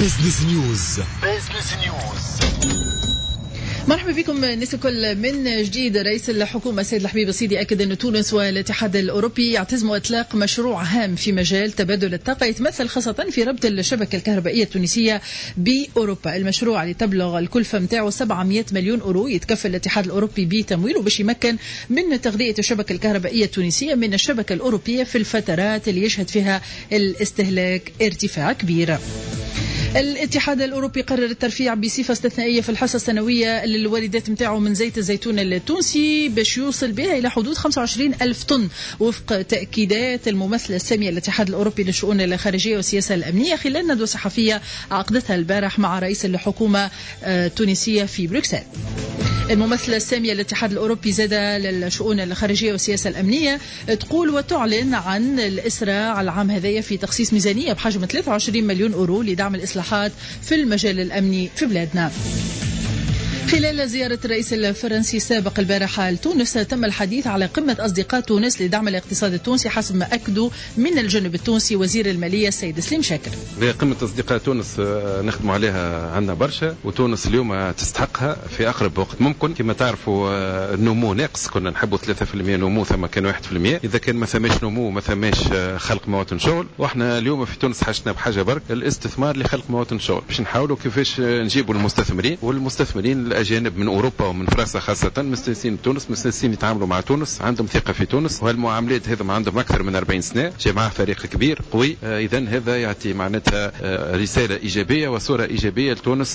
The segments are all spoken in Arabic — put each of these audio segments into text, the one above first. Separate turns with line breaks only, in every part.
بزنس نيوز. مرحبا بكم ناس الكل من جديد. رئيس الحكومة السيد الحبيب الصيدي أكد أن تونس والاتحاد الأوروبي يعتزموا إطلاق مشروع هام في مجال تبادل الطاقة يتمثل خاصة في ربط الشبكة الكهربائية التونسية بأوروبا. المشروع اللي تبلغ الكلفة متاعه 700 مليون أورو يتكفل الاتحاد الأوروبي بتمويله باش يمكن من تغذية الشبكة الكهربائية التونسية من الشبكة الأوروبية في الفترات اللي يشهد فيها الاستهلاك ارتفاع كبير. الاتحاد الأوروبي قرر الترفيع بصفة استثنائية في الحصة السنوية للواردات متاعه من زيت الزيتون التونسي باش يوصل بها إلى حدود 25 ألف طن وفق تأكيدات الممثلة السامية للاتحاد الأوروبي للشؤون الخارجية والسياسة الأمنية خلال ندوة صحفية عقدتها البارح مع رئيس الحكومة التونسية في بروكسل. الممثلة السامية للاتحاد الأوروبي زادة للشؤون الخارجية والسياسة الأمنية تقول وتعلن عن الإسراع العام هذايا في تخصيص ميزانية بحجم 23 مليون أورو لدعم الإصلاحات في المجال الأمني في بلادنا. خلال زيارة الرئيس الفرنسي السابق البارحة لتونس تم الحديث على قمة أصدقاء تونس لدعم الاقتصاد التونسي حسب ما أكدوا من الجانب التونسي وزير المالية السيد سليم شاكر.
قمة أصدقاء تونس نخدم عليها عندنا برشا وتونس اليوم تستحقها في أقرب وقت ممكن. كما تعرفوا النمو ناقص، كنا نحبوا 3% نمو ثم كان 1%. إذا كان ما ثماش نمو ما ثماش خلق مواطن شغل، وإحنا اليوم في تونس حاجتنا بحاجة برك الاستثمار لخلق مواطن شغل باش نحاولوا كيفاش نجيبوا المستثمرين والمستثمرين الأجانب من أوروبا ومن فرنسا خاصة مستانسين بتونس، مستانسين يتعاملوا مع تونس، عندهم ثقة في تونس، وهالمعاملات هذا عندهم أكثر من 40 سنة، جماعة فريق كبير قوي. إذا هذا يعطي معناتها رسالة إيجابية وصورة إيجابية لتونس.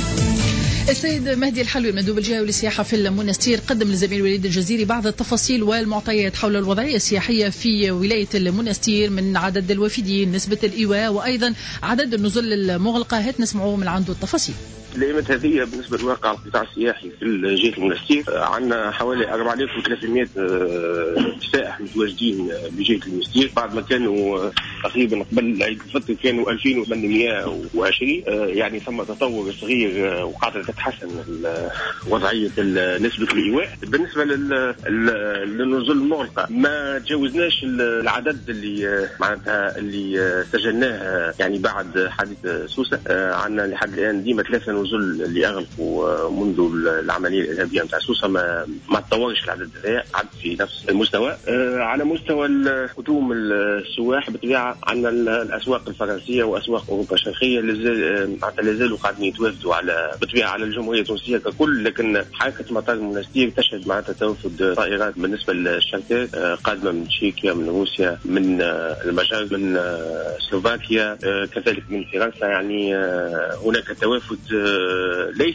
السيد مهدي الحلوي المندوب الجهوي للسياحة في المنستير قدم للزميل وليد الجزيري بعض التفاصيل والمعطيات حول الوضعية السياحية في ولاية المنستير من عدد الوافدين، نسبة الإيواء، وأيضا عدد النزل المغلقة. هات نسمعوا من عنده التفاصيل.
الأيامات هذه بالنسبة لواقع القطاع السياحي في جهة المنستير عندنا حوالي 4300 سائح متواجدين بجهة المنستير، بعد ما كانوا تقريبا قبل عيد الفطر كانوا 2820. يعني ثم تطور صغير وقاعدة تتحسن وضعية نسبة الإيواء. بالنسبة للنزول المغلقة ما تجاوزناش العدد اللي معناتها اللي سجلناه يعني بعد حادث سوسة. عندنا لحد الآن ديما 3 نزول اللي أغلقوا منذ العملية الإرهابية نتاع سوسة. ما تطورش العدد هذا، عد في نفس المستوى. على مستوى قدوم السواح بطبيعة عندنا الأسواق الفرنسية وأسواق أوروبا الشرقية لازالوا قاعدين يتوافدوا بطبيعة على الجمهورية التونسية ككل، لكن حركة مطار المنستير تشهد معناتها توافد طائرات بالنسبة للشركات قادمة من تشيكيا، من روسيا، من المجر، من سلوفاكيا، كذلك من فرنسا. يعني هناك توافد ليس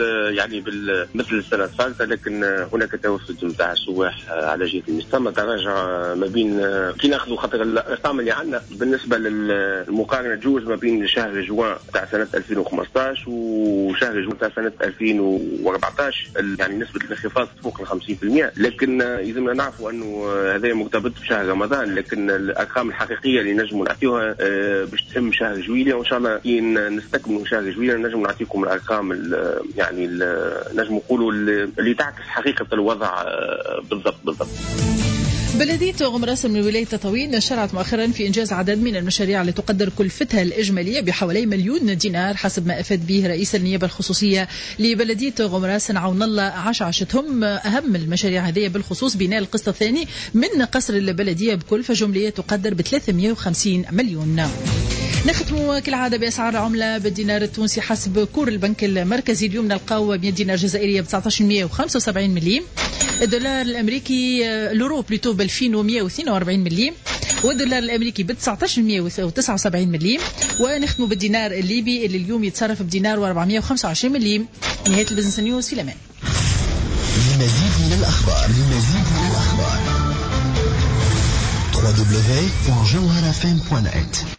مثل السنة الفارطة، لكن هناك توافد نتاع السواح على جهة المستوى. تراجع ما بين كي ناخذوا خاطر الارقام اللي عندنا بالنسبة للمقارنة جوز ما بين شهر جوان تاع سنة 2015 وشهر جوان تاع سنة 2014، يعني نسبة الانخفاض فوق 50%. لكن يلزمنا نعرفوا انه هذا مرتبط بشهر رمضان، لكن الارقام الحقيقية اللي نجموا نعطيوها باش تتم شهر جويلية، وان شاء الله نستكملوا شهر جويلية نجم نعطيكم الارقام يعني نجم نقولوا اللي تعكس حقيقة الوضع بالضبط.
بلدية غمراس من ولاية تطاوين شرعت مؤخرا في إنجاز عدد من المشاريع اللي تقدر كلفتها الإجمالية بحوالي 1,000,000 دينار حسب ما أفاد به رئيس النيابة الخصوصية لبلدية غمراس عون الله عشعشتهم. أهم المشاريع هذه بالخصوص بناء القسط الثاني من قصر البلدية بكلفة جملية تقدر ب350 مليون. نختم كالعادة بأسعار العملة. بالدينار التونسي حسب كور البنك المركزي اليوم نلقاو 100 دينار جزائرية ب 1975 مليم، الدولار الأمريكي اليورو بلوتو ب 2142 مليم، والدولار الأمريكي ب 1979 مليم. ونختم بالدينار الليبي اللي اليوم يتصرف بدينار و425 مليم. نهاية البزنس نيوز في الأمان.
لمزيد من الأخبار www.jawharafm.net